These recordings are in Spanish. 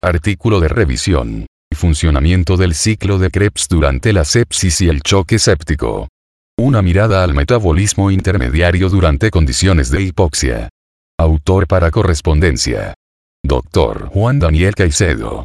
Artículo de revisión. Funcionamiento del ciclo de Krebs durante la sepsis y el choque séptico. Una mirada al metabolismo intermediario durante condiciones de hipoxia. Autor para correspondencia. Dr. Juan Daniel Caicedo.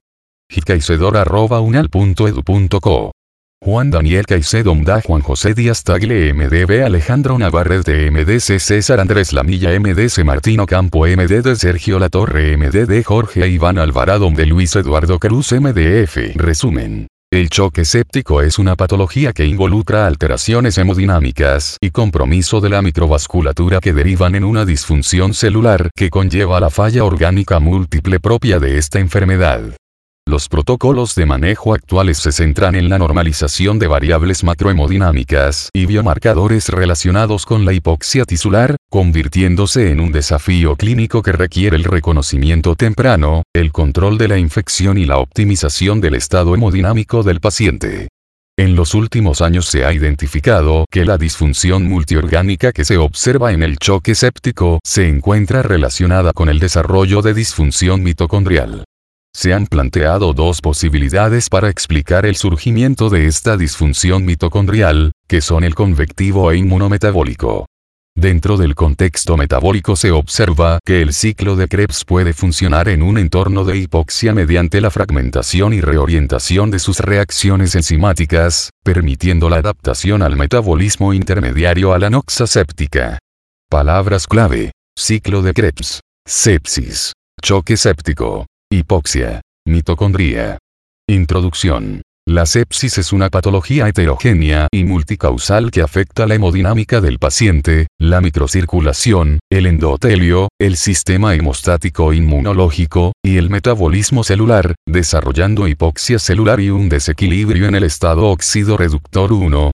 caicedo@unal.edu.co. Juan Daniel Caicedo MD Juan José Díaz Tagle MDB Alejandro Navarrete MDC César Andrés Lamilla MDC Martino Campo MD Sergio Latorre MD Jorge Iván Alvarado de Luis Eduardo Cruz MDF. Resumen. El choque séptico es una patología que involucra alteraciones hemodinámicas y compromiso de la microvasculatura que derivan en una disfunción celular que conlleva la falla orgánica múltiple propia de esta enfermedad. Los protocolos de manejo actuales se centran en la normalización de variables macrohemodinámicas y biomarcadores relacionados con la hipoxia tisular, convirtiéndose en un desafío clínico que requiere el reconocimiento temprano, el control de la infección y la optimización del estado hemodinámico del paciente. En los últimos años se ha identificado que la disfunción multiorgánica que se observa en el choque séptico se encuentra relacionada con el desarrollo de disfunción mitocondrial. Se han planteado dos posibilidades para explicar el surgimiento de esta disfunción mitocondrial, que son el convectivo e inmunometabólico. Dentro del contexto metabólico se observa que el ciclo de Krebs puede funcionar en un entorno de hipoxia mediante la fragmentación y reorientación de sus reacciones enzimáticas, permitiendo la adaptación al metabolismo intermediario a la anoxia séptica. Palabras clave: ciclo de Krebs, sepsis, choque séptico, hipoxia, mitocondria. Introducción. La sepsis es una patología heterogénea y multicausal que afecta la hemodinámica del paciente, la microcirculación, el endotelio, el sistema hemostático inmunológico, y el metabolismo celular, desarrollando hipoxia celular y un desequilibrio en el estado óxido-reductor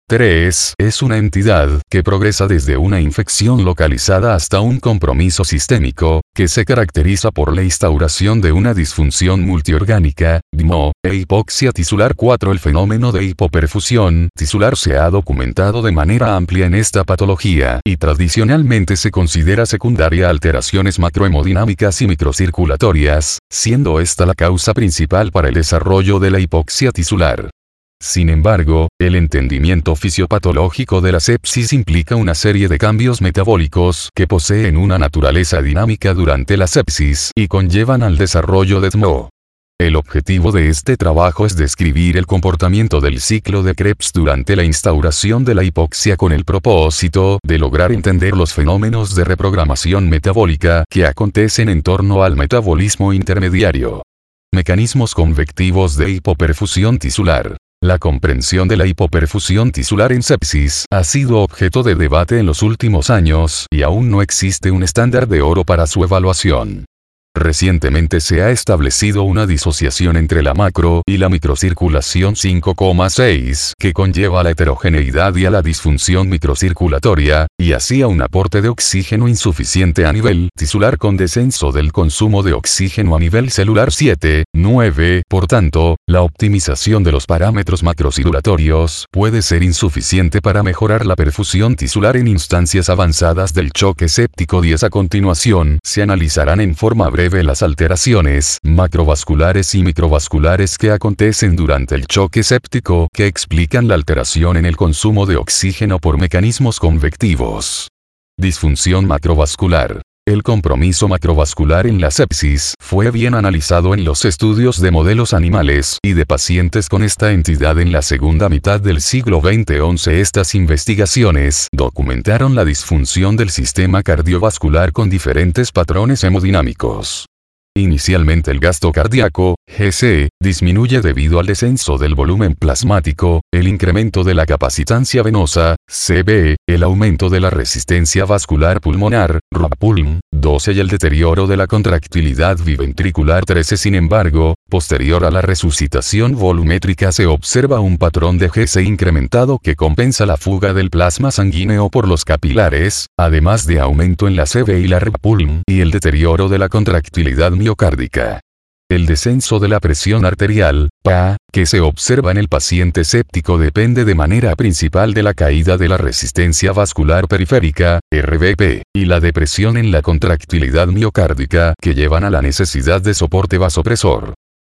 1,3. Es una entidad que progresa desde una infección localizada hasta un compromiso sistémico, que se caracteriza por la instauración de una disfunción multiorgánica, DMO, e hipoxia tisular 4. El fenómeno de hipoperfusión tisular se ha documentado de manera amplia en esta patología y tradicionalmente se considera secundaria a alteraciones macrohemodinámicas y microcirculatorias, siendo esta la causa principal para el desarrollo de la hipoxia tisular. Sin embargo, el entendimiento fisiopatológico de la sepsis implica una serie de cambios metabólicos que poseen una naturaleza dinámica durante la sepsis y conllevan al desarrollo de DMO. El objetivo de este trabajo es describir el comportamiento del ciclo de Krebs durante la instauración de la hipoxia con el propósito de lograr entender los fenómenos de reprogramación metabólica que acontecen en torno al metabolismo intermediario. Mecanismos convectivos de hipoperfusión tisular. La comprensión de la hipoperfusión tisular en sepsis ha sido objeto de debate en los últimos años y aún no existe un estándar de oro para su evaluación. Recientemente se ha establecido una disociación entre la macro y la microcirculación 5,6 que conlleva a la heterogeneidad y a la disfunción microcirculatoria, y así a un aporte de oxígeno insuficiente a nivel tisular con descenso del consumo de oxígeno a nivel celular 7,9. Por tanto, la optimización de los parámetros macrocirculatorios puede ser insuficiente para mejorar la perfusión tisular en instancias avanzadas del choque séptico. 10. A continuación, se analizarán en forma breve las alteraciones macrovasculares y microvasculares que acontecen durante el choque séptico que explican la alteración en el consumo de oxígeno por mecanismos convectivos. Disfunción macrovascular. El compromiso macrovascular en la sepsis fue bien analizado en los estudios de modelos animales y de pacientes con esta entidad en la segunda mitad del siglo XX. 11. Estas investigaciones documentaron la disfunción del sistema cardiovascular con diferentes patrones hemodinámicos. Inicialmente el gasto cardíaco, GC, disminuye debido al descenso del volumen plasmático, el incremento de la capacitancia venosa, CB, el aumento de la resistencia vascular pulmonar, RAPULM, 12 y el deterioro de la contractilidad biventricular 13. Sin embargo, posterior a la resucitación volumétrica se observa un patrón de GC incrementado que compensa la fuga del plasma sanguíneo por los capilares, además de aumento en la CB y la RAPULM y el deterioro de la contractilidad miocárdica. El descenso de la presión arterial, PA, que se observa en el paciente séptico depende de manera principal de la caída de la resistencia vascular periférica, RVP, y la depresión en la contractilidad miocárdica que llevan a la necesidad de soporte vasopresor.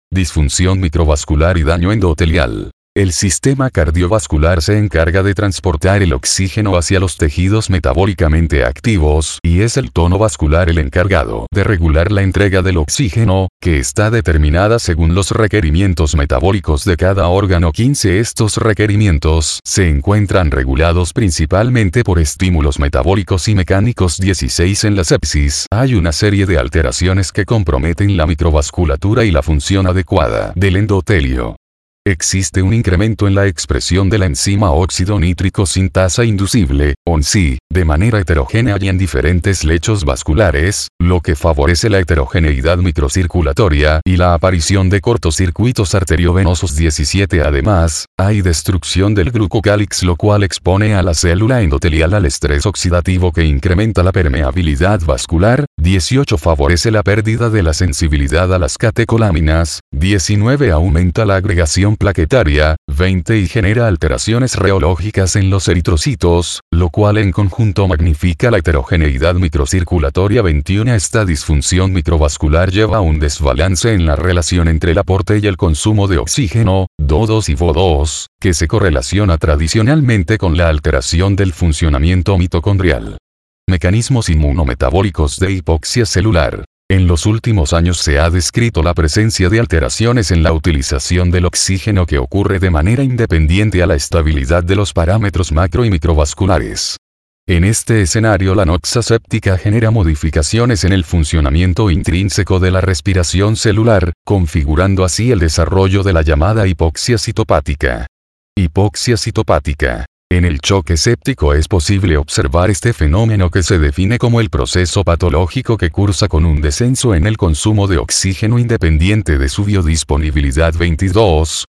Disfunción microvascular y daño endotelial. El sistema cardiovascular se encarga de transportar el oxígeno hacia los tejidos metabólicamente activos, y es el tono vascular el encargado de regular la entrega del oxígeno, que está determinada según los requerimientos metabólicos de cada órgano. 15. Estos requerimientos se encuentran regulados principalmente por estímulos metabólicos y mecánicos. 16. En la sepsis, hay una serie de alteraciones que comprometen la microvasculatura y la función adecuada del endotelio. Existe un incremento en la expresión de la enzima óxido nítrico sintasa inducible, ONSI, de manera heterogénea y en diferentes lechos vasculares, lo que favorece la heterogeneidad microcirculatoria y la aparición de cortocircuitos arteriovenosos. 17. Además, hay destrucción del glucocálix, lo cual expone a la célula endotelial al estrés oxidativo que incrementa la permeabilidad vascular. 18. Favorece la pérdida de la sensibilidad a las catecolaminas. 19. Aumenta la agregación plaquetaria. 20. Y genera alteraciones reológicas en los eritrocitos, lo cual en conjunto magnifica la heterogeneidad microcirculatoria. 21. Esta disfunción microvascular lleva a un desbalance en la relación entre el aporte y el consumo de oxígeno, DO2 y VO2, que se correlaciona tradicionalmente con la alteración del funcionamiento mitocondrial. Mecanismos inmunometabólicos de hipoxia celular. En los últimos años se ha descrito la presencia de alteraciones en la utilización del oxígeno que ocurre de manera independiente a la estabilidad de los parámetros macro y microvasculares. En este escenario, la anoxia séptica genera modificaciones en el funcionamiento intrínseco de la respiración celular, configurando así el desarrollo de la llamada hipoxia citopática. Hipoxia citopática. En el choque séptico es posible observar este fenómeno que se define como el proceso patológico que cursa con un descenso en el consumo de oxígeno independiente de su biodisponibilidad. 22.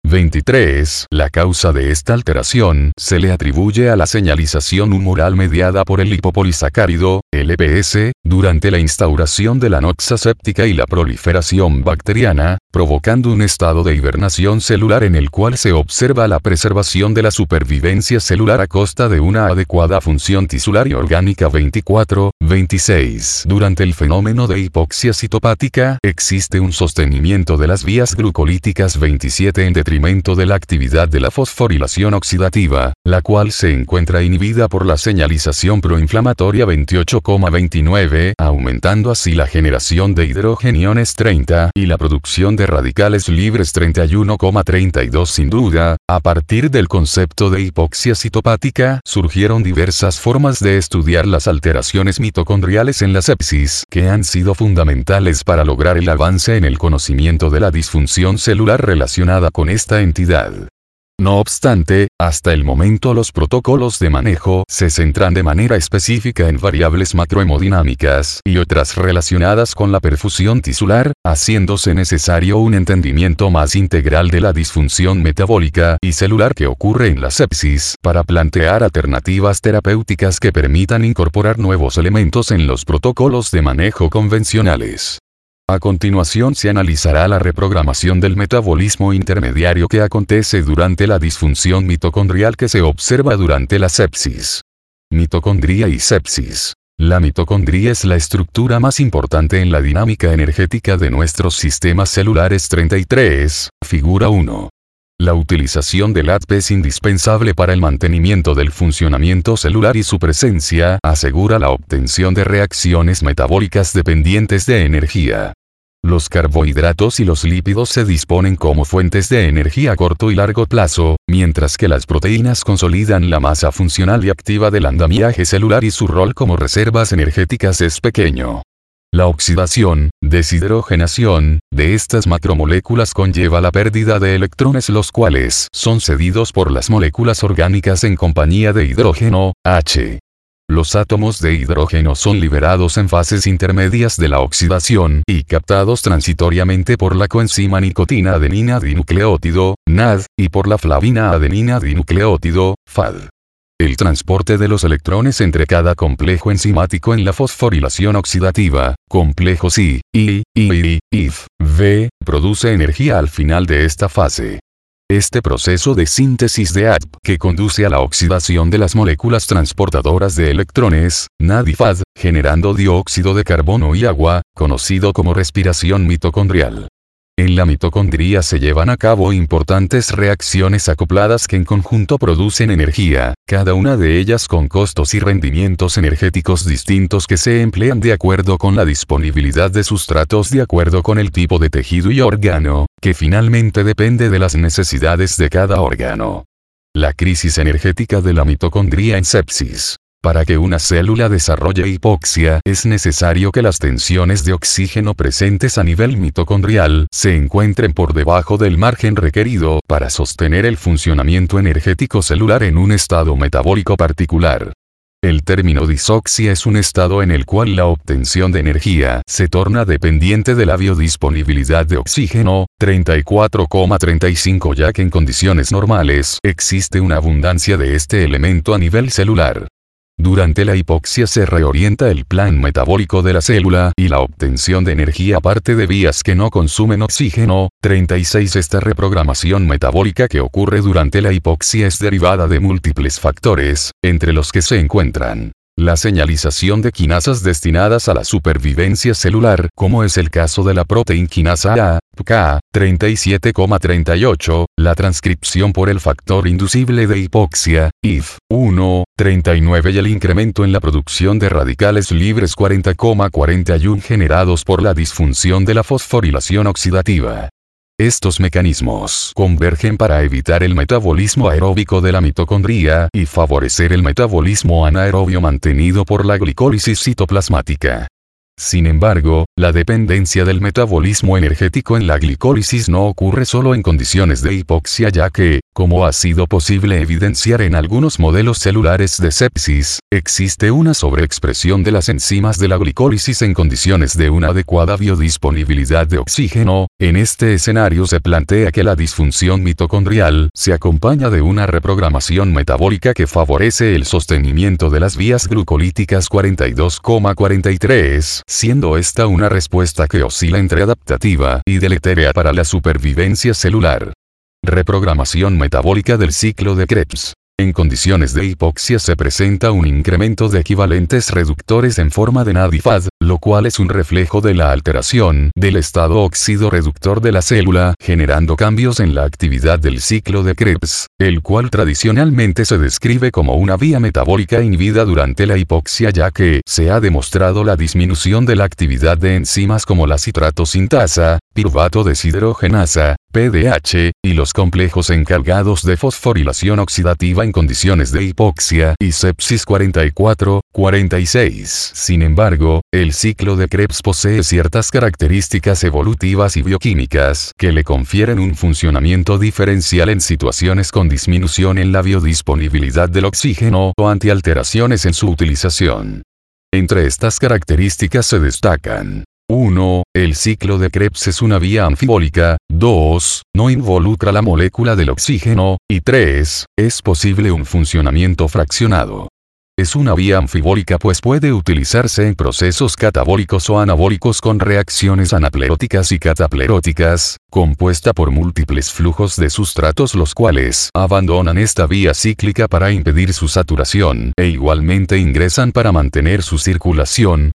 23. La causa de esta alteración se le atribuye a la señalización humoral mediada por el lipopolisacárido, LPS, durante la instauración de la anoxia séptica y la proliferación bacteriana, provocando un estado de hibernación celular en el cual se observa la preservación de la supervivencia celular a costa de una adecuada función tisular y orgánica. 24. 26. Durante el fenómeno de hipoxia citopática, existe un sostenimiento de las vías glucolíticas. 27. En detrimento de la actividad de la fosforilación oxidativa, la cual se encuentra inhibida por la señalización proinflamatoria. 28,29. Aumentando así la generación de hidrogeniones 30 y la producción de radicales libres. 31,32. Sin duda, a partir del concepto de hipoxia citopática, surgieron diversas formas de estudiar las alteraciones mitocondriales en la sepsis, que han sido fundamentales para lograr el avance en el conocimiento de la disfunción celular relacionada con esta entidad. No obstante, hasta el momento los protocolos de manejo se centran de manera específica en variables macrohemodinámicas y otras relacionadas con la perfusión tisular, haciéndose necesario un entendimiento más integral de la disfunción metabólica y celular que ocurre en la sepsis, para plantear alternativas terapéuticas que permitan incorporar nuevos elementos en los protocolos de manejo convencionales. A continuación se analizará la reprogramación del metabolismo intermediario que acontece durante la disfunción mitocondrial que se observa durante la sepsis. Mitocondria y sepsis. La mitocondria es la estructura más importante en la dinámica energética de nuestros sistemas celulares. 33. Figura 1. La utilización del ATP es indispensable para el mantenimiento del funcionamiento celular y su presencia asegura la obtención de reacciones metabólicas dependientes de energía. Los carbohidratos y los lípidos se disponen como fuentes de energía a corto y largo plazo, mientras que las proteínas consolidan la masa funcional y activa del andamiaje celular y su rol como reservas energéticas es pequeño. La oxidación, deshidrogenación, de estas macromoléculas conlleva la pérdida de electrones, los cuales son cedidos por las moléculas orgánicas en compañía de hidrógeno, H. Los átomos de hidrógeno son liberados en fases intermedias de la oxidación y captados transitoriamente por la coenzima nicotina adenina dinucleótido, NAD, y por la flavina adenina dinucleótido, FAD. El transporte de los electrones entre cada complejo enzimático en la fosforilación oxidativa, complejos I, IF, V, produce energía al final de esta fase. Este proceso de síntesis de ATP que conduce a la oxidación de las moléculas transportadoras de electrones, NAD y FAD, generando dióxido de carbono y agua, conocido como respiración mitocondrial. En la mitocondria se llevan a cabo importantes reacciones acopladas que en conjunto producen energía, cada una de ellas con costos y rendimientos energéticos distintos que se emplean de acuerdo con la disponibilidad de sustratos de acuerdo con el tipo de tejido y órgano, que finalmente depende de las necesidades de cada órgano. La crisis energética de la mitocondria en sepsis. Para que una célula desarrolle hipoxia, es necesario que las tensiones de oxígeno presentes a nivel mitocondrial se encuentren por debajo del margen requerido para sostener el funcionamiento energético celular en un estado metabólico particular. El término disoxia es un estado en el cual la obtención de energía se torna dependiente de la biodisponibilidad de oxígeno, 34,35, ya que en condiciones normales existe una abundancia de este elemento a nivel celular. Durante la hipoxia se reorienta el plan metabólico de la célula y la obtención de energía parte de vías que no consumen oxígeno. 36. Esta reprogramación metabólica que ocurre durante la hipoxia es derivada de múltiples factores, entre los que se encuentran la señalización de quinasas destinadas a la supervivencia celular, como es el caso de la proteinquinasa A, K, 37,38, la transcripción por el factor inducible de hipoxia, IF1, 39 y el incremento en la producción de radicales libres 40,41 generados por la disfunción de la fosforilación oxidativa. Estos mecanismos convergen para evitar el metabolismo aeróbico de la mitocondria y favorecer el metabolismo anaerobio mantenido por la glicólisis citoplasmática. Sin embargo, la dependencia del metabolismo energético en la glicólisis no ocurre solo en condiciones de hipoxia, ya que, como ha sido posible evidenciar en algunos modelos celulares de sepsis, existe una sobreexpresión de las enzimas de la glicólisis en condiciones de una adecuada biodisponibilidad de oxígeno. En este escenario se plantea que la disfunción mitocondrial se acompaña de una reprogramación metabólica que favorece el sostenimiento de las vías glucolíticas 42,43, siendo esta una respuesta que oscila entre adaptativa y deletérea para la supervivencia celular. Reprogramación metabólica del ciclo de Krebs. En condiciones de hipoxia se presenta un incremento de equivalentes reductores en forma de NADIFAD, lo cual es un reflejo de la alteración del estado óxido-reductor de la célula, generando cambios en la actividad del ciclo de Krebs, el cual tradicionalmente se describe como una vía metabólica inhibida durante la hipoxia, ya que se ha demostrado la disminución de la actividad de enzimas como la citrato sintasa, piruvato deshidrogenasa, PDH, y los complejos encargados de fosforilación oxidativa en condiciones de hipoxia y sepsis 44-46. Sin embargo, el ciclo de Krebs posee ciertas características evolutivas y bioquímicas que le confieren un funcionamiento diferencial en situaciones con disminución en la biodisponibilidad del oxígeno o ante alteraciones en su utilización. Entre estas características se destacan: 1. El ciclo de Krebs es una vía anfibólica. 2. No involucra la molécula del oxígeno. Y 3. Es posible un funcionamiento fraccionado. Es una vía anfibólica pues puede utilizarse en procesos catabólicos o anabólicos con reacciones anapleróticas y catapleróticas, compuesta por múltiples flujos de sustratos los cuales abandonan esta vía cíclica para impedir su saturación e igualmente ingresan para mantener su circulación.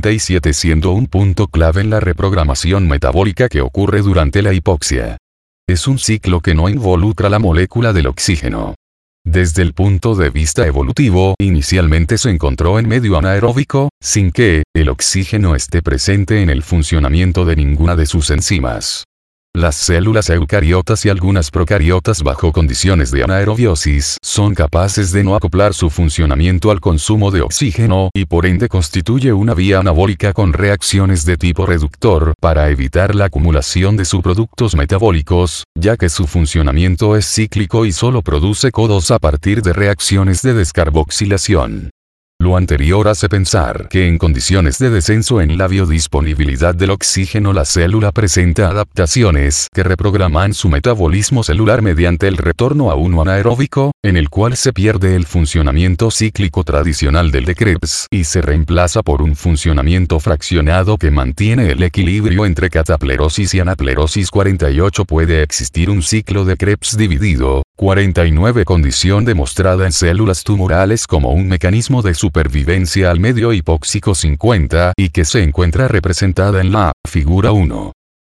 47 siendo un punto clave en la reprogramación metabólica que ocurre durante la hipoxia. Es un ciclo que no involucra la molécula del oxígeno. Desde el punto de vista evolutivo, inicialmente se encontró en medio anaeróbico, sin que el oxígeno esté presente en el funcionamiento de ninguna de sus enzimas. Las células eucariotas y algunas procariotas bajo condiciones de anaerobiosis son capaces de no acoplar su funcionamiento al consumo de oxígeno y por ende constituye una vía anabólica con reacciones de tipo reductor para evitar la acumulación de subproductos metabólicos, ya que su funcionamiento es cíclico y solo produce CO2 a partir de reacciones de descarboxilación. Lo anterior hace pensar que en condiciones de descenso en la biodisponibilidad del oxígeno la célula presenta adaptaciones que reprograman su metabolismo celular mediante el retorno a uno anaeróbico, en el cual se pierde el funcionamiento cíclico tradicional del de Krebs y se reemplaza por un funcionamiento fraccionado que mantiene el equilibrio entre cataplerosis y anaplerosis. 48 Puede existir un ciclo de Krebs dividido. 49 Condición demostrada en células tumorales como un mecanismo de supervivencia al medio hipóxico. 50 y que se encuentra representada en la figura 1.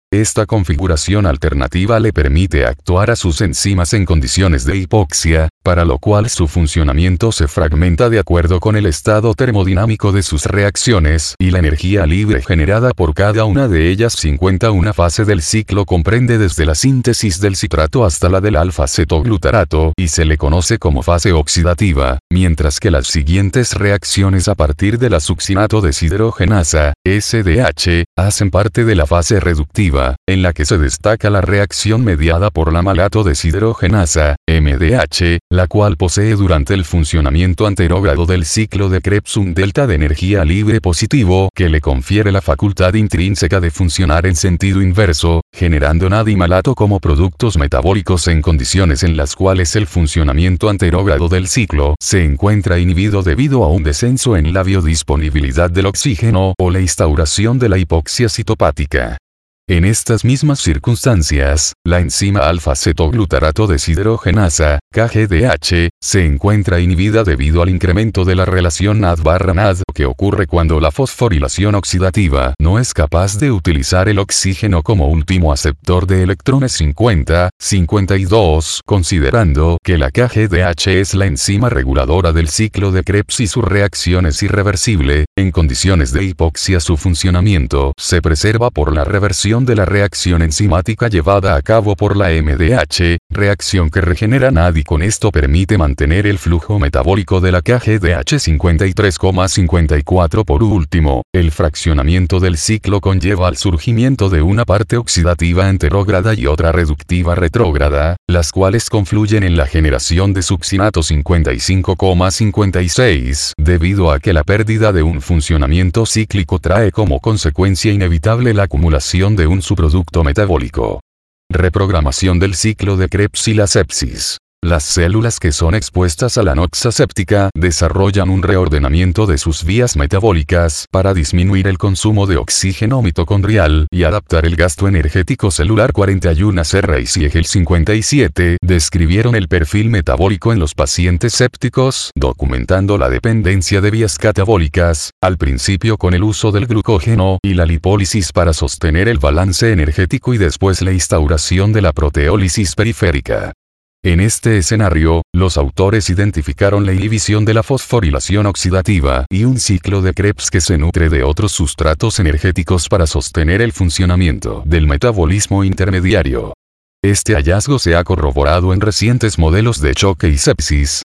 Esta configuración alternativa le permite actuar a sus enzimas en condiciones de hipoxia, para lo cual su funcionamiento se fragmenta de acuerdo con el estado termodinámico de sus reacciones y la energía libre generada por cada una de ellas. 50. Una fase del ciclo comprende desde la síntesis del citrato hasta la del alfa-cetoglutarato y se le conoce como fase oxidativa, mientras que las siguientes reacciones a partir de la succinato deshidrogenasa, SDH, hacen parte de la fase reductiva, en la que se destaca la reacción mediada por la malato deshidrogenasa, MDH, la cual posee durante el funcionamiento anterógrado del ciclo de Krebs un delta de energía libre positivo que le confiere la facultad intrínseca de funcionar en sentido inverso, generando NAD y malato como productos metabólicos en condiciones en las cuales el funcionamiento anterógrado del ciclo se encuentra inhibido debido a un descenso en la biodisponibilidad del oxígeno o la instauración de la hipoxia citopática. En estas mismas circunstancias, la enzima alfa-cetoglutarato deshidrogenasa, KGDH, se encuentra inhibida debido al incremento de la relación NAD/NAD que ocurre cuando la fosforilación oxidativa no es capaz de utilizar el oxígeno como último aceptor de electrones. 50, 52, considerando que la KGDH es la enzima reguladora del ciclo de Krebs y su reacción es irreversible, en condiciones de hipoxia su funcionamiento se preserva por la reversión de la reacción enzimática llevada a cabo por la MDH, reacción que regenera NAD y con esto permite mantener el flujo metabólico de la KGDH. 53,54. Por último, el fraccionamiento del ciclo conlleva al surgimiento de una parte oxidativa anterógrada y otra reductiva retrógrada, las cuales confluyen en la generación de succinato. 55,56, debido a que la pérdida de un funcionamiento cíclico trae como consecuencia inevitable la acumulación de un subproducto metabólico. Reprogramación del ciclo de Krebs y la sepsis. Las células que son expuestas a la anoxia séptica desarrollan un reordenamiento de sus vías metabólicas para disminuir el consumo de oxígeno mitocondrial y adaptar el gasto energético celular. 41. Serra y Siegel 57 describieron el perfil metabólico en los pacientes sépticos, documentando la dependencia de vías catabólicas, al principio con el uso del glucógeno y la lipólisis para sostener el balance energético y después la instauración de la proteólisis periférica. En este escenario, los autores identificaron la inhibición de la fosforilación oxidativa y un ciclo de Krebs que se nutre de otros sustratos energéticos para sostener el funcionamiento del metabolismo intermediario. Este hallazgo se ha corroborado en recientes modelos de choque y sepsis,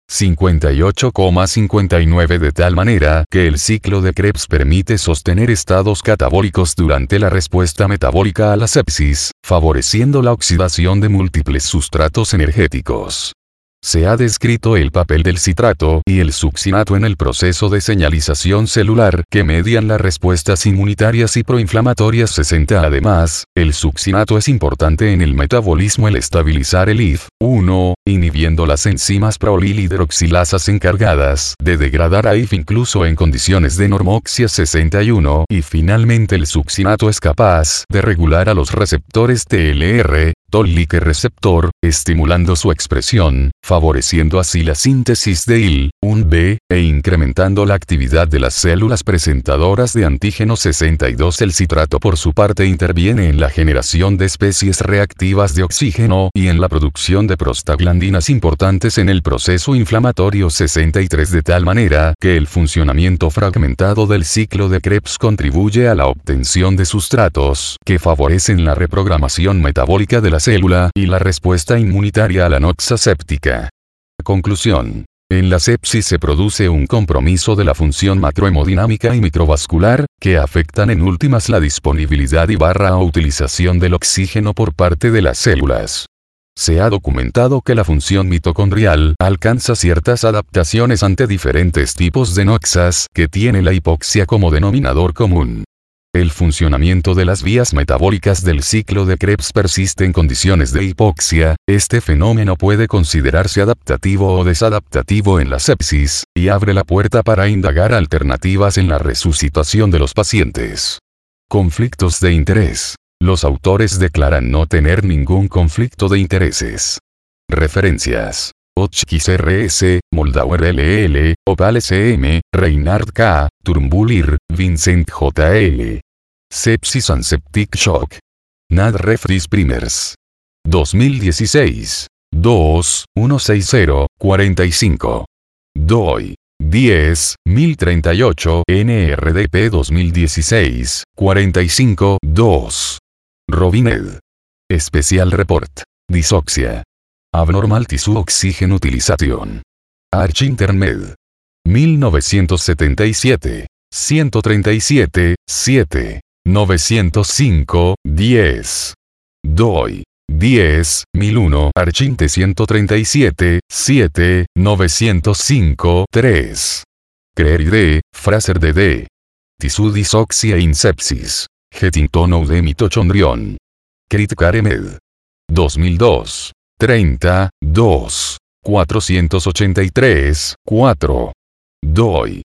58,59 de tal manera que el ciclo de Krebs permite sostener estados catabólicos durante la respuesta metabólica a la sepsis, favoreciendo la oxidación de múltiples sustratos energéticos. Se ha descrito el papel del citrato y el succinato en el proceso de señalización celular que median las respuestas inmunitarias y proinflamatorias. 60. Además, el succinato es importante en el metabolismo al estabilizar el IF-1, inhibiendo las enzimas prolilhidroxilasas encargadas de degradar a IF incluso en condiciones de normoxia. 61. Y finalmente el succinato es capaz de regular a los receptores TLR, Toll-like receptor, estimulando su expresión, favoreciendo así la síntesis de IL-1B, e incrementando la actividad de las células presentadoras de antígeno. 62. El citrato por su parte interviene en la generación de especies reactivas de oxígeno y en la producción de prostaglandinas importantes en el proceso inflamatorio. 63. De tal manera que el funcionamiento fragmentado del ciclo de Krebs contribuye a la obtención de sustratos que favorecen la reprogramación metabólica de la célula y la respuesta inmunitaria a la anoxia séptica. Conclusión. En la sepsis se produce un compromiso de la función macrohemodinámica y microvascular, que afectan en últimas la disponibilidad o utilización del oxígeno por parte de las células. Se ha documentado que la función mitocondrial alcanza ciertas adaptaciones ante diferentes tipos de noxas que tiene la hipoxia como denominador común. El funcionamiento de las vías metabólicas del ciclo de Krebs persiste en condiciones de hipoxia. Este fenómeno puede considerarse adaptativo o desadaptativo en la sepsis, y abre la puerta para indagar alternativas en la resucitación de los pacientes. Conflictos de interés. Los autores declaran no tener ningún conflicto de intereses. Referencias. Hotchkiss R.S., Moldauer L.L., Opal S.M., Reinhard K., Turnbull Ir., Vincent J.L. Sepsis and Septic Shock. Nadrefris Primers. 2016. 2-160-45. DOI. 10.038 NRDP 2016, 45-2. Robinet. Special Report. Disoxia. Abnormal Tissue Oxygen Utilization. Arch Intermed. 1977. 137, 7. 905, 10. DOI. 10.001 Archinte 137, 7, 905, 3. Creeride, Fraser DD. Tissue Disoxia in Sepsis. Huntington de Mitochondrion. Critcaremed. 2002. 30, 2. 483, 4. DOI.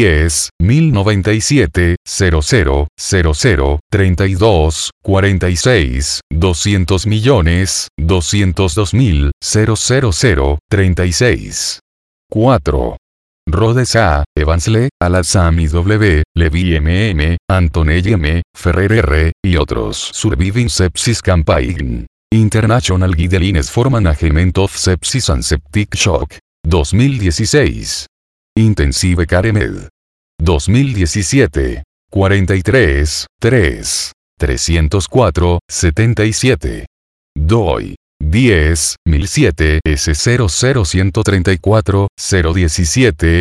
10.097, 00, 00, 32, 46, 200 millones, 202.000, 000, 36. 4. Rhodes A, Evansley, Alassami W, Levy MM, Antonelli M, Ferrer R, y otros. Surviving Sepsis Campaign. International Guidelines for Management of Sepsis and Septic Shock. 2016. Intensive Care Med. 2017. 43, 3. 304, 77. DOI. 10.007 S00134, 017,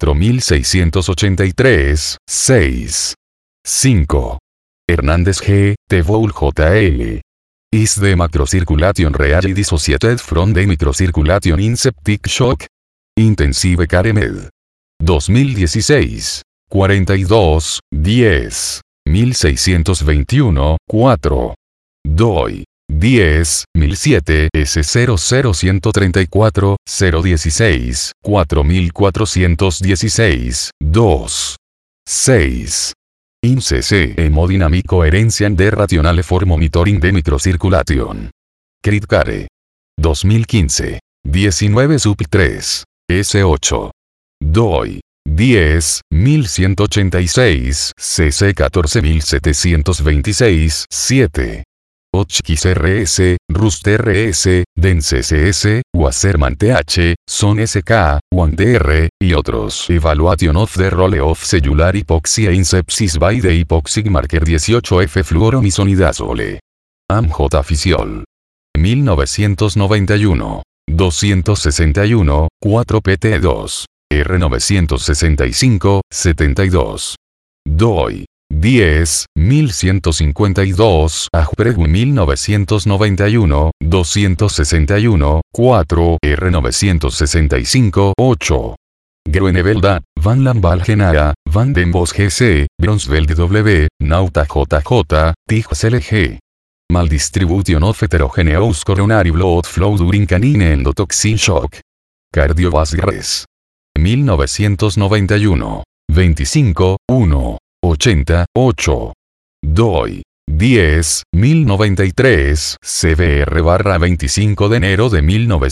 4683, 6. 5. Hernández G. Teboul JL. Is the macrocirculation really dissociated from the microcirculation in septic shock? Intensive Care Med. 2016. 42, 10. 1621, 4. DOI. 10.007 S00134, 016, 4416, 2. 6. INCC Hemodynamic Coherence and Rationale for Monitoring de Microcirculation. Critcare. 2015. 19 sub 3. S8. DOI. 10.186 CC 14726, 7. OCXRS, RUST-RS, DEN-CSS, Wasserman TH, SON-SK, WAN-DR, y otros. Evaluation of the role of cellular hypoxia in sepsis by the hypoxic marker 18F fluoromizonidazole. AMJ Fisiol. 1991. 261, 4 PT2. R965, 72. DOI. 10.152 AJPREGU 1991, 261, 4 R965, 8. Groenevelda, Van Lambalgenaa, Van den Bos GC, Bronsveld W, Nauta JJ, Tigs LG. Maldistribution of heterogeneous coronary blood flow during canine endotoxin shock. Cardiovasculares. 1991. 25, 1. 88. DOI. 10.093 CBR/25 de enero de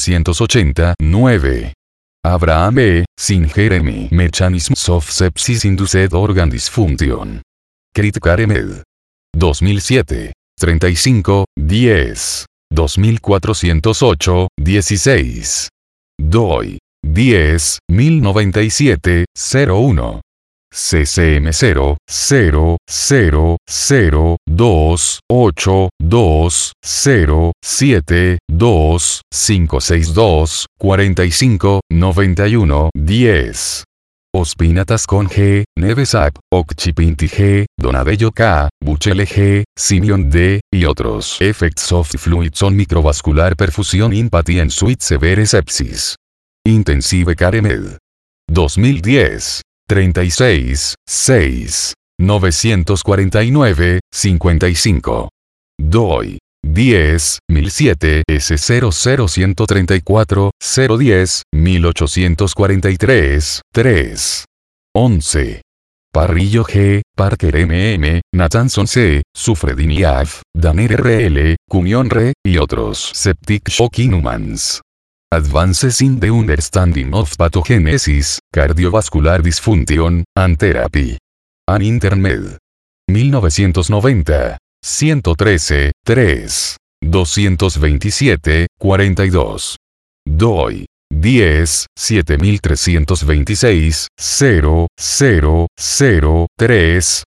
1989. Abraham E. Sin Jeremy Mechanisms of Sepsis Induced Organ Dysfunction. Critcare Med. 2007. 35, 10. 2408, 16. DOI. 10.097, 01. CCM 0, 0, 0, 0, 2, 8, 2, 0, 7, 2, 5, 6, 2, 45, 91, 10. Ospinatas con G, Neves AP, Occhipinti G, Donadello K, Buchele G, Simeon D, y otros. Effects of fluids on microvascular perfusion in patient with severe sepsis. Intensive Care Med. 2010. 36, 6. 949, 55. DOI. 10.007 S00134, 010, 1843, 3. 11. Parrillo G, Parker MM, Nathanson C, Sufredini AF, Danner RL, Cunion RE, y otros. Septic Shock in Humans. Advances in the Understanding of Pathogenesis, Cardiovascular Dysfunction, and Therapy. An Intermed. 1990. 113, 3. 227, 42. DOI. 10, 7326, 0, 0, 0, 3,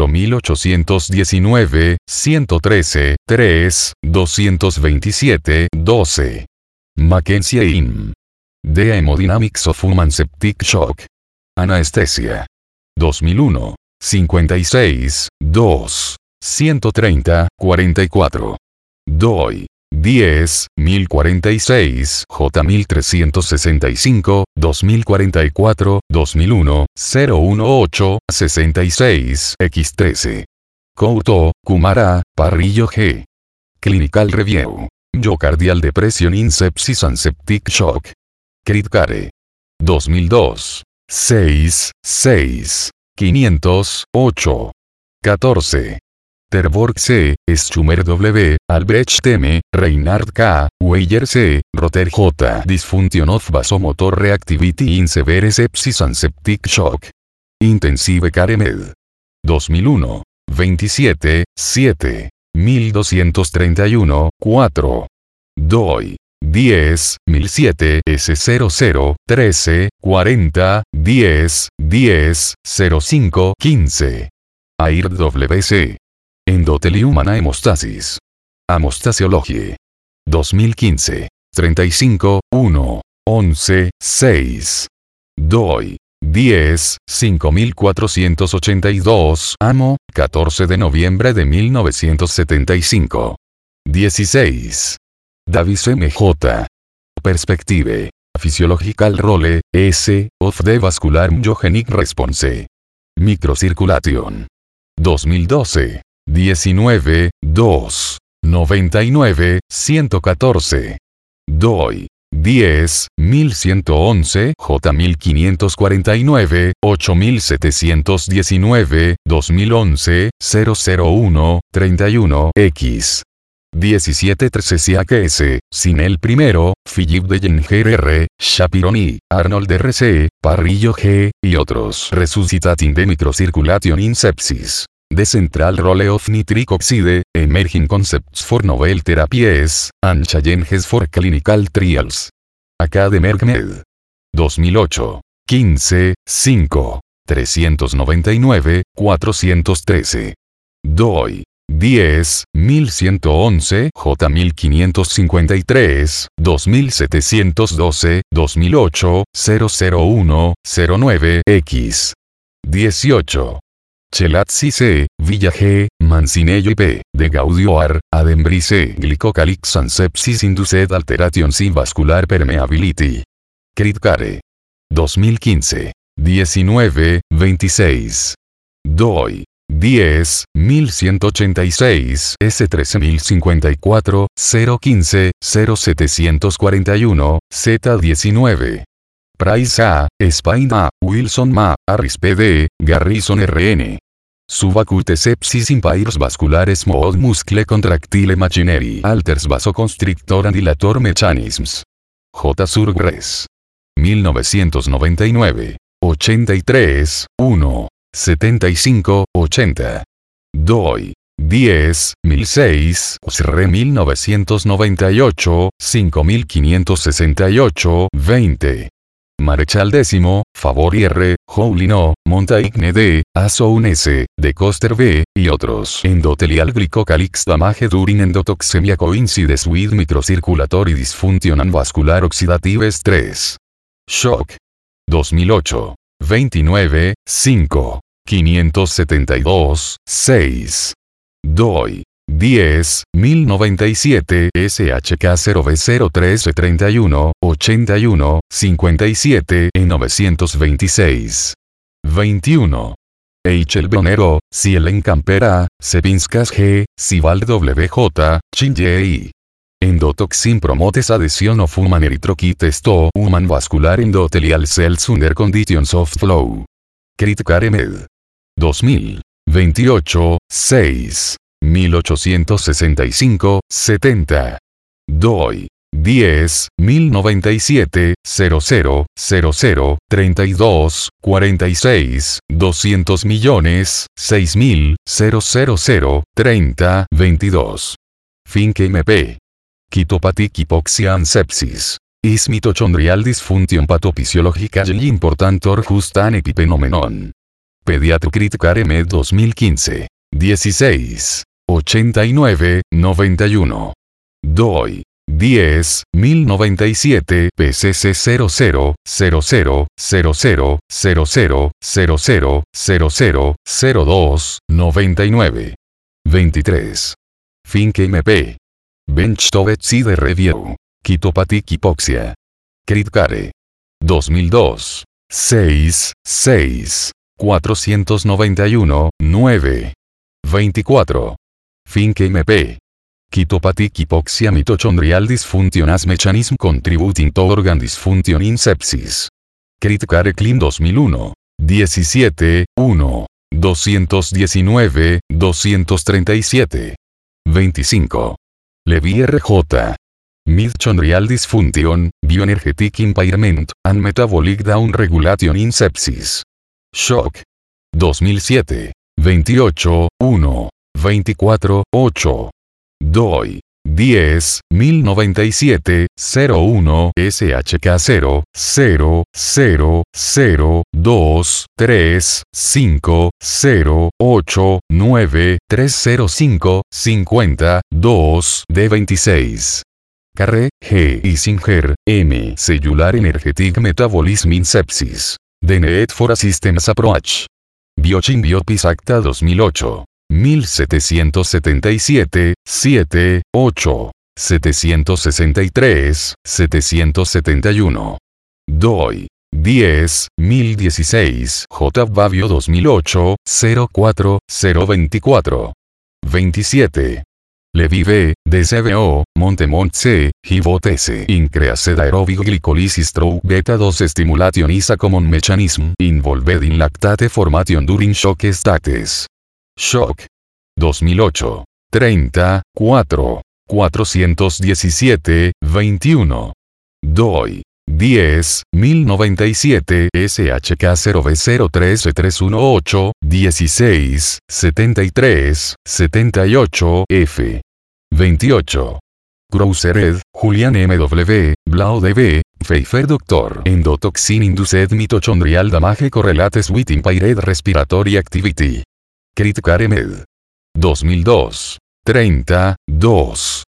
4819, 113, 3, 227, 12. Mackenzie IN. The Hemodynamics of Human Septic Shock. Anestesia. 2001. 56, 2. 130, 44. DOI. 10, 1046, J1365, 2044, 2001, 018, 66, X13. Couto, Kumara, Parrillo G. Clinical Review. Myocardial Depression in Sepsis and Septic Shock. Criticare. 2002. 6, 6. 508. 14. Terborg C., Schumer W., Albrecht M., Reinhard K., Weyer C., Rotter J. Dysfunction of Vasomotor Reactivity in Severe Sepsis and Septic Shock. Intensive Care Med. 2001. 27, 7. 1231, 4. DOI. 10, 1007, S00, 13, 40, 10, 10, 05, 15. AIRD WC. Endothelium Hemostasis. Amostasiologie. 2015. 35, 1. 11, 6. DOI. 10, 5482, AMO, 14 de noviembre de 1975. 16. Davis MJ. Perspective. Physiological Role, S, of the Vascular Myogenic Response. Microcirculation. 2012. 19, 2. 99, 114. DOI. 10, 1111, J1549, 8719, 2011, 001, 31, X. 17 Trzeciak S, Sinel I, Philippe de Jenger R, Shapironi, Arnold RC, Parrillo G, y otros. Resuscitating the Microcirculation in Sepsis. The Central Role of Nitric Oxide, Emerging Concepts for Novel Therapies, and Challenges for Clinical Trials. Academic Med. 2008. 15, 5. 399, 413. DOI. 10, 1111, J1553, 2712, 2008, 001, 09, X. 18. Chelatzi C, Villa G, Mancinello IP, de Gaudio R, Adembry C, Glycocalix and Sepsis Induced Alterations in Vascular Permeability. Criticare. 2015. 19, 26. DOI. 10, 1186, S13054, 015, 0741, Z19. Price A, Spain A, Wilson Ma, Harris PD, Garrison RN. Subacute sepsis impairs vascular smooth muscle contractile machinery alters vasoconstrictor and dilator mechanisms. J. Surgres. 1999. 83, 1. 75, 80. DOI. 10, 1006, SRE 1998, 5568, 20. Marechal X, Favori R, Joulino, Montaigne D, Asoun S, De Coster B, y otros. Endothelial glycocalix damage during endotoxemia coincides with microcirculatory dysfunction and vascular oxidative stress. Shock. 2008. 29, 5. 572, 6. DOI. 10, 1097, SHK0B01331, 81, 57, E926. 21. Eichel Bonero, Cielen Campera, Sepinskas G, Sibald WJ, Chinjei. Endotoxin promotes adhesion of human erythrocytes to human vascular endothelial cells under conditions of flow. Criticare Med. 2000. 28, 6. 1865, 70. DOI. 10, 1097, 00, 00, 32, 46, 200 millones, 6000, 000, 30, 22. Finke MP. Quitopatic hypoxia and sepsis. Is mitochondrial dysfunction pathophysiologica y importantor just an epipenomenon. Pediatric Care Med 2015. 16. 89, 91. DOI. 10, 1097, PCC 00, 00, 00, 00, 00, 00, 02, 99. 23. Finke MP. Benchtowet Review. Quitopatic hypoxia. Care. 2002. 6, 6. 491, 9. 24. Finke MP. Quitopatic hypoxia mitochondrial dysfunction as mechanism contributing to organ dysfunction in sepsis. Care Clean 2001. 17, 1. 219, 237. 25. Levy RJ. Mitochondrial dysfunction, bioenergetic impairment, and metabolic down regulation in sepsis. Shock. 2007. 28, 1. 24, 8. DOI. 10, 1097, 01, SHK 0, 0, 0, 0, 2, 3, 5, 0, 8, 9, 305, 50, 2, D26. Carre, G. Isinger, M. Cellular Energetic Metabolism in Sepsis. The Need for a Systems Approach. Biochin Biopis Acta 2008. 1777, 7, 8. 763, 771. DOI. 10, 1016, J. Babio 2008, 04, 024. 27. Levy B. DCBO, Montemont C. Hivot S. Increased aerobic glycolysis through beta 2 stimulation is a common mechanism involved in lactate formation during shock states. Shock. 2008. 30, 4. 417, 21. DOI. 10, 1097, SHK 0B03 318, 16, 73, 78, F. 28. Crousered, Julian M.W., Blau D.B., Pfeiffer Dr. Endotoxin Induced Mitochondrial Damage Correlates with Impaired Respiratory Activity. Care Med. 2002. 30, 2.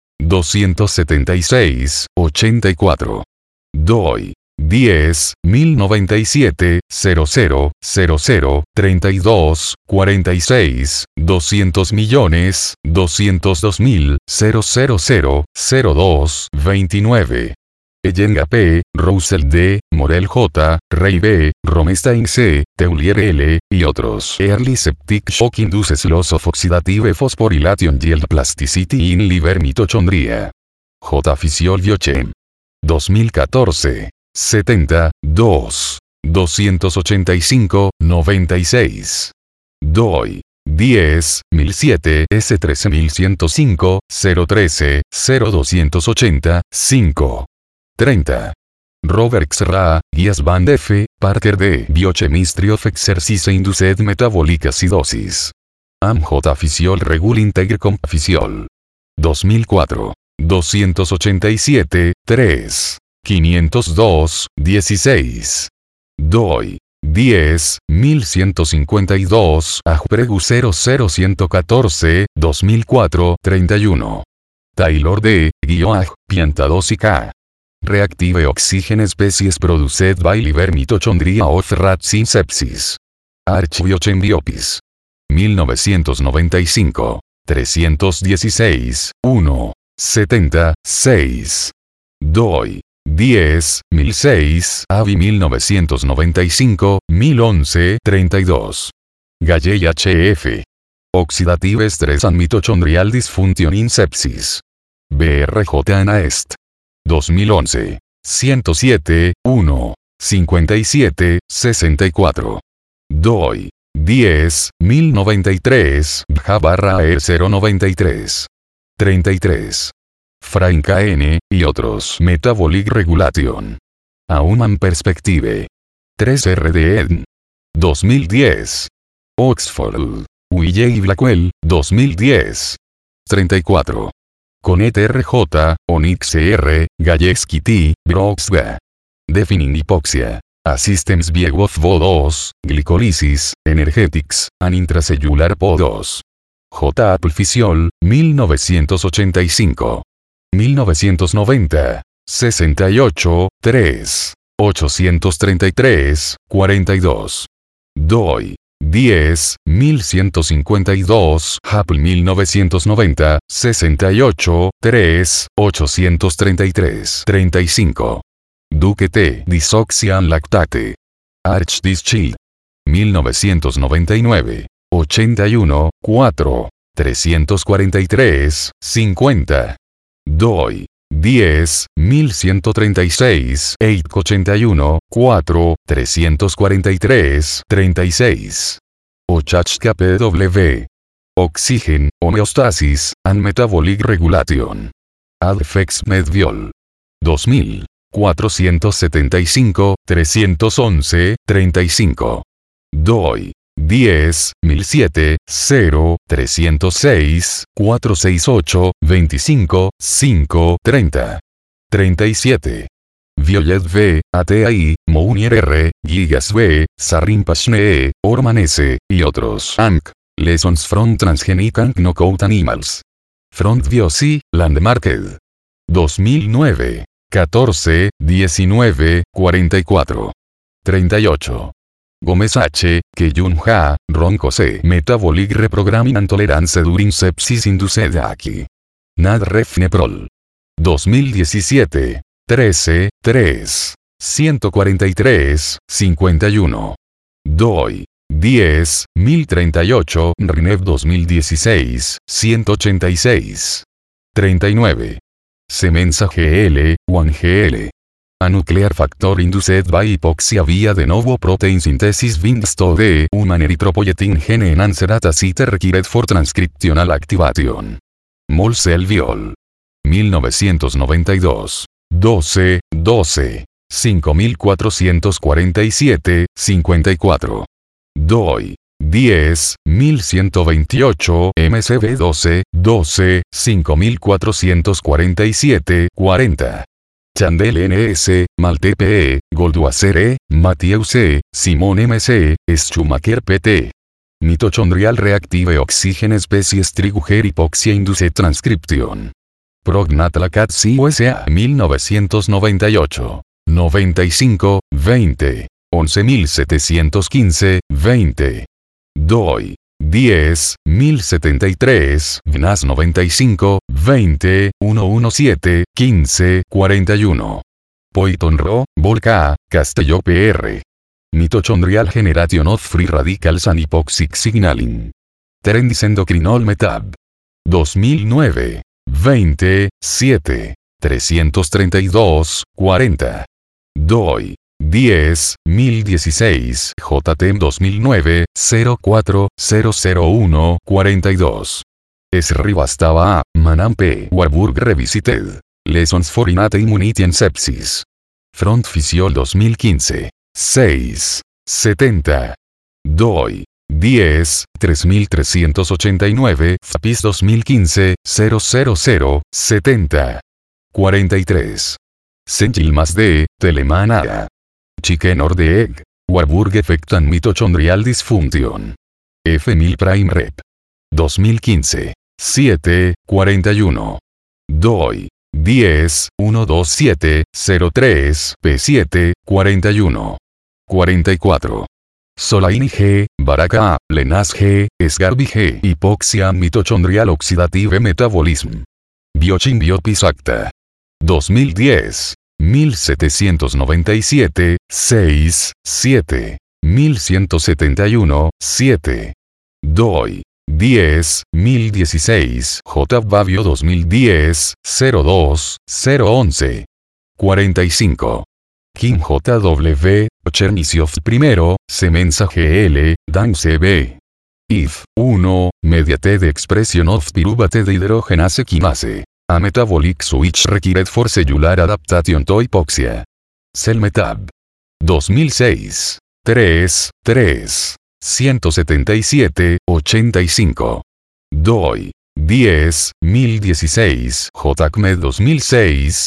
276, 84. DOI. 10, 1097, 00, 00, 32, 46, 200 millones, 202.000, 000, 02, 29. Ellenga P., Russell D., Morel J., Rey B., Romestein C., Teulier L., y otros. Early septic shock induces loss of oxidative phosphorylation yield plasticity in liver mitochondria. J. Physiol Biochem. 2014. 70, 2. 285, 96. DOI. 10, 1007, S13105, 013, 0280, 5. 30. Robert Ra, Guias Van F., Parker D. Biochemistry of Exercise Induced Metabolic Acidosis. AMJ Physiol Regul Integre Comp Physiol. 2004. 287, 3. 502, 16. DOI. 10, 1152, AJPREGU 00114, 2004, 31. Taylor D., Guioaj, Piantadosi K. Reactive Oxygen Species Produced by Liver Mitochondria of Rats in Sepsis. Archbiochem Biopis. 1995. 316, 1. 76. DOI. 10, 1006, AVI 1995, 1011, 32. Galley HF. Oxidative Stress and Mitochondrial Dysfunction in Sepsis. BRJ ANAEST. 2011. 107, 1. 57, 64. DOI. 10, 1093, BJA/AER 093. 33. Frank N. y otros. Metabolic Regulation. A Human Perspective. 3 RD ed. 2010. Oxford. Willey y Blackwell, 2010. 34. Conet RJ, Onyx R, Gajewski T, Broxga. Defining Hypoxia. A Systems View of VO2, Glycolysis, Energetics, and Intracellular PO2. J. Apple Physiol, 1985. 1990. 68, 3. 833, 42. DOI. 10, 1152, Apple 1990, 68, 3, 833, 35. Duke T. Disoxian lactate. Archdischild. 1999. 81, 4, 343, 50. DOI. 10, 1136, 881, 4, 343, 36. Ochachka PW. Oxygen, Homeostasis, and Metabolic Regulation. Adfex Medviol. 2000. 475, 311, 35. DOI. 10, 1007, 0, 306, 468, 25, 5, 30. 37. Violet V, ATI, Mounier R, Gigas V, Sarin Pashne, Orman S, y otros. Ank. Lessons from Transgenic and Knockout Animals. Front Biosi, Landmarked. 2009. 14, 19, 44. 38. Gómez H., Keyun Ja, Ron Jose. Metabolic Reprogramming and Tolerance During Sepsis Induced Aki. NAD-REF-Neprol. 2017. 13, 3. 143, 51. DOI. 10, 1038, RINEV 2016, 186. 39. Semensa GL, 1GL. A nuclear factor induced by hypoxia via de novo protein synthesis binds to the human erythropoietin gene enhancer acid required for transcriptional activation. Molsel Viol. 1992. 12, 12. 5447, 54. DOI. 10, 1128, MCB 12, 12, 5447, 40. Chandel NS, Malte PE, Goldwasser E, Matthews E, Simon MC, Schumacher PT. Mitochondrial Reactive Oxygen Species Trigger Hypoxia Induced Transcription. Prognatal Cat USA 1998. 95, 20. 11715, 20. DOI. 10, 1073, VNAS 95, 20, 117, 15, 41. Poiton Ro, Volca, Castelló PR. Mitochondrial Generation of Free Radicals and Hypoxic Signaling. Trendis Endocrinol Metab. 2009. 20, 7. 332, 40. DOI. 10, 1016, JTM 2009, 04, 001, 42. Srivastava A, Manam P. Warburg Revisited. Lessons for Innate Immunity and Sepsis. Front Physiol 2015. 6, 70. DOI. 10, 3389, FAPIS 2015, 000, 70. 43. Senchilmas D, Telemana. Chicken or the Egg. Warburg Effect and Mitochondrial Dysfunction. F1000 Prime Rep. 2015. 7, 41. DOI. 10, 127, 03, P7, 41. 44. Solaini G, Baraka A, Lenas G, Sgarbi G. Hypoxia Mitochondrial Oxidative Metabolism. Biochin Biopis Acta. 2010. 1797, 6, 7. 1171, 7. DOI. 10, 1016, J. Babio 2010, 02, 011. 45. Kim J.W., Chernisyov I, Semensa GL, Dan CB. IF, 1, Mediated Expression of Pyruvate de Hidrogenase Kinase. A metabolic switch required for cellular adaptation to hypoxia. Cellmetab. 2006. 177, 85. DOI. 10.016. JACMED 2006.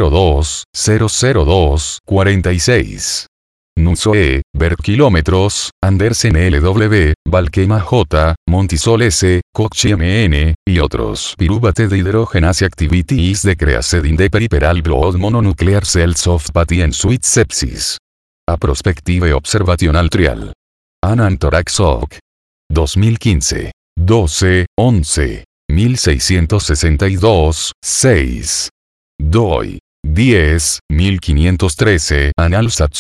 0200246. NUSOE, Berg kilómetros, Andersen LW, Valkema J, Montisol S, Koch MN, y otros. Pyruvate de hydrogenase activity is decreased in the peripheral blood mononuclear cells of patient with sepsis. A prospective observational trial. Ananthorax OC. 2015. 11. 1662, 6. DOI. 10.513, Analsats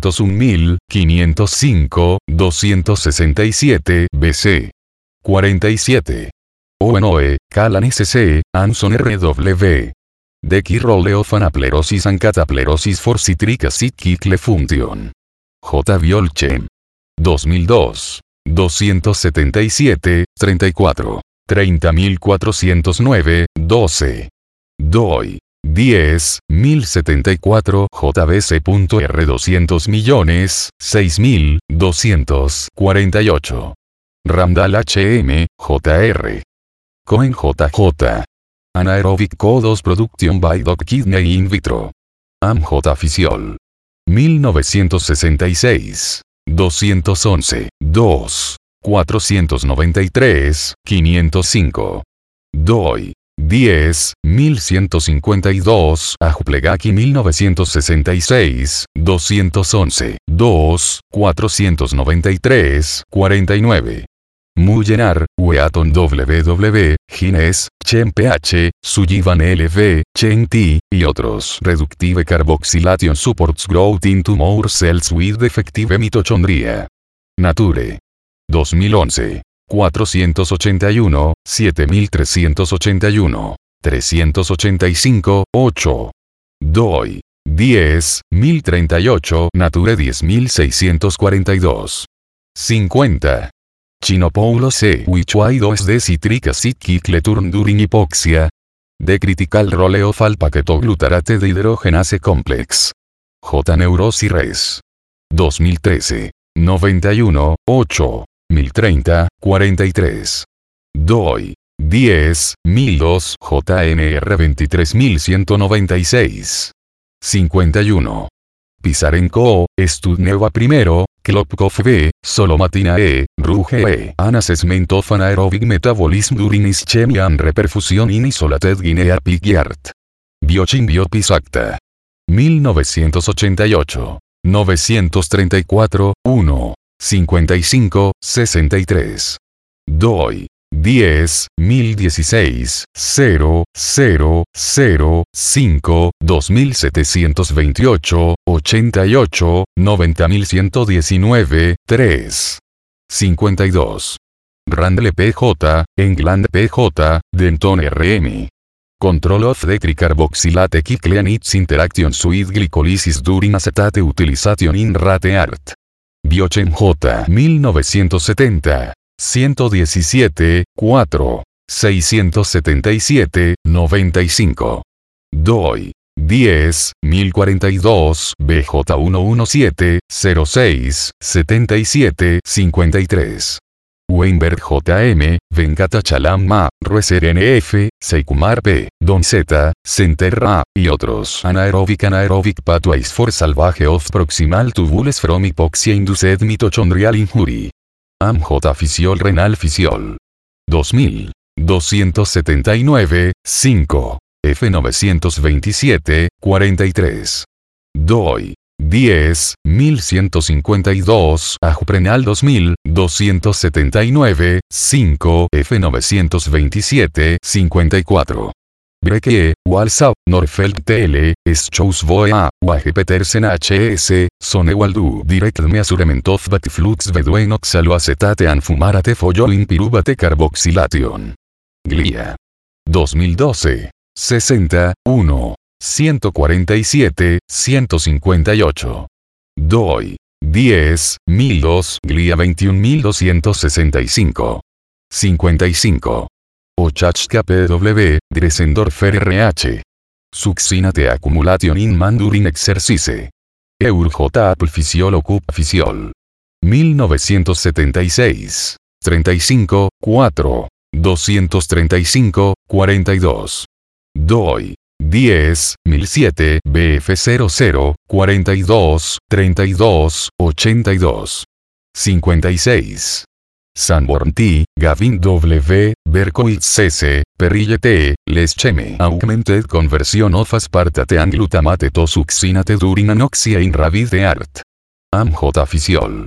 201.505, 267, BC. 47. ONOE, Calan SC, Anson RW. De Kirrole of anaplerosis and cataplerosis for citric acid cycle function. J. Violchem. 2002. 277, 34. 30.409, 12. DOI. 10.074 JBC.R 200 millones, 6.248. Ramdal HM, JR. Cohen JJ. Anaerobic Co2 Production by Doc Kidney in vitro. AMJ Fisiol. 1966. 211, 2. 493, 505. DOI. 10.152, Ajuplegaki 1966, 211, 2, 493, 49. Mullenar, Weaton WW, Gines, Chen PH, Sullivan LV, Chen T, y otros. Reductive carboxylation supports growth in tumor cells with defective mitochondria. Nature. 2011. 481, 7381, 385, 8. DOI. 10.038, Nature 10.642. 50. Chinopoulos C. Which way does the citric acid cycle turn during hypoxia? The critical role of alpha-ketoglutarate dehydrogenase complex. J. Neurosi Res. 2013. 91, 8. 1030, 43. DOI. 10.002, JNR 23196. 51. Pisarenko, Studneva I, Klopkov B, Solomatina E, Ruge E. An assessment of anaerobic metabolism during ischemia and reperfusion in isolated Guinea pig yard. Biochin Biopis Acta. 1988. 934, 1. 55, 63. DOI. 10.016, 0005, 2728, 88, 90.119, 3. 52. Randle PJ, England PJ, Denton RM. Control of the tricarboxylate cycle and its interactions with glycolysis during acetate utilization in rate art. Biochem J. 1970. 117, 4. 677, 95. DOI. 10.042, BJ117, 06, 77, 53. Weinberg JM, Venkatachalam Ma, Rueser NF, Seikumar P, Don Z, Center A, y otros. Anaerobic pathways for salvage of proximal tubules from hypoxia induced mitochondrial injury. AMJ Fisiol Renal Fisiol. 2000. 279, 5. F927, 43. DOI. 10.152, Ajuprenal 2000, 279, 5. F927, 54. Breke, Walsau, Norfeld TL, Schous Voa, Wage Petersen HS, Sonewaldu Direct Measurement of Batiflux Bedouin Oxaloacetate and Fumarate Following Pyruvate Carboxylation. Glia. 2012. 60, 1. 147, 158. DOI. 10.002, Glia 21.265. 55. Ochachkpw, Dresendorfer RH. Succinate accumulation in man during exercise. J. Apple Physiol Ocup Physiol. 1976. 35, 4. 235, 42. DOI. 10, 1007, BF00, 42, 32, 82. 56. Sanborn T, Gavin W, Berkowitz S, Perrille T, Lescheme Augmented Conversion of Aspartate and Glutamate to Succinate during Anoxia in Ravid Art. AMJ Physiol.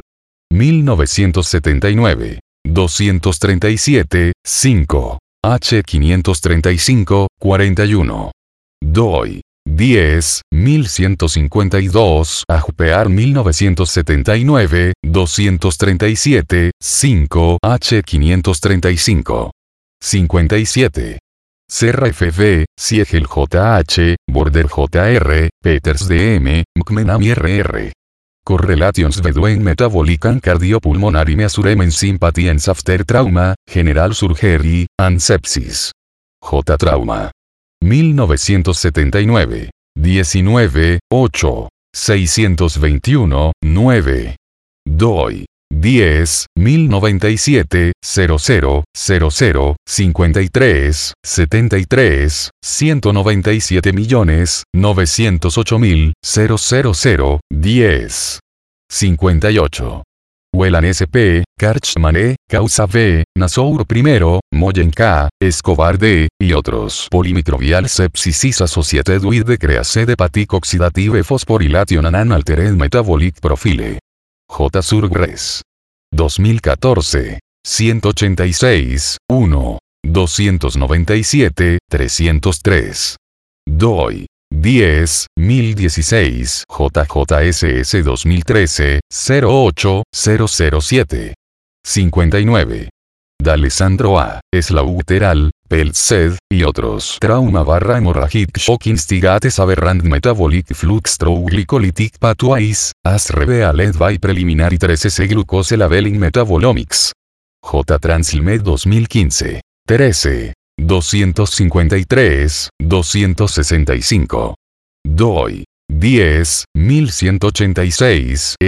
1979. 237, 5. H535, 41. DOI. 10, 1152, AJPAR 1979, 237, 5, H535. 57. Serra FV, Siegel JH, Border JR, Peters DM, McMenamy RR. Correlations between metabolic and cardiopulmonary measurements sympathies after trauma, general surgery, and sepsis. J. Trauma. 1979. 19, 8. 621, 9. DOI. 10, 1097, 00, 00, 53, 73, 197 millones, 908 mil, 000, 10. 58. Whelan SP, Karchman E, Causa V, Nasour I, Moyen K, Escobar D, y otros. Polymicrobial sepsis is associated with decreased hepatic oxidative phosphorylation and an altered metabolic profile. J. Surgres. 2014. 186, 1. 297, 303. DOI. 10, 1016, JJSS 2013, 08, 007. 59. D'Alessandro A. Slaughter, Peltzed, y otros. Trauma / hemorrhagic shock instigates aberrant metabolic flux through glycolytic pathways, as revealed by preliminary 13 glucose labeling metabolomics. J. Translimed 2015. 13. 253, 265. DOI. 10, 1186,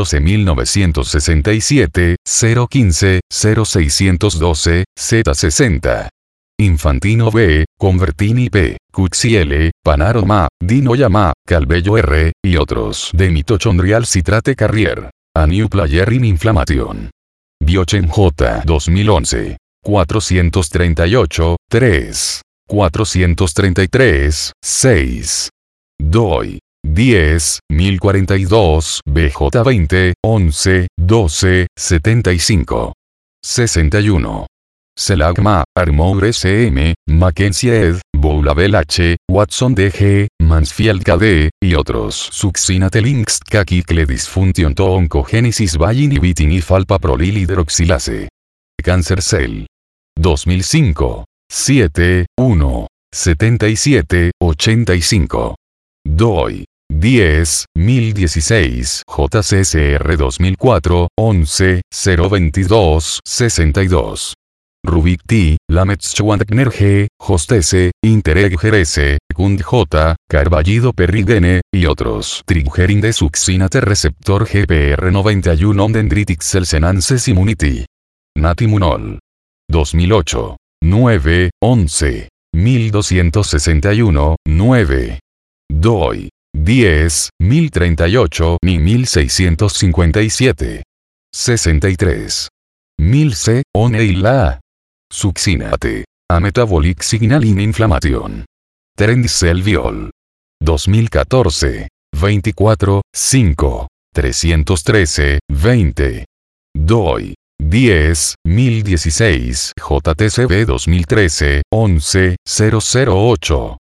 S12967, 015, 0612, Z60. Infantino B, Convertini P, Cuxiele, Panaro Ma, Dinoyama, Calvello R, y otros. De mitochondrial citrate carrier. A new player in inflammation. Biochem J. 2011. 438, 3. 433, 6. DOI. 10, 1042, BJ20, 11, 12, 75. 61. Selagma, Armour SM, Mackenzie Ed, Boulabel H, Watson DG, Mansfield KD, y otros. Succinate links caquicle dysfunction to oncogenesis by inhibiting alpha-prolyl hydroxylase. Cancer Cell. 2005. 7, 1. 77, 85. DOI. 10, 1016, JCSR 2004, 11, 022, 62. Rubik T, Lametschwandner G, Hostese, Intereg GRS, Kund J, Carballido Perrigene, y otros. Triggering de Succinate Receptor GPR91 on Dendritic Cells Enhances Immunity. Natimunol. 2008. 9, 11. 1261, 9. DOI. 10, 1038 ni 1657. 63. 1000C, Oneila. Succinate. A metabolic signal in inflammation. Trendselviol. 2014. 24, 5. 313, 20. DOI. 10, 1016, JTCB 2013, 11, 008.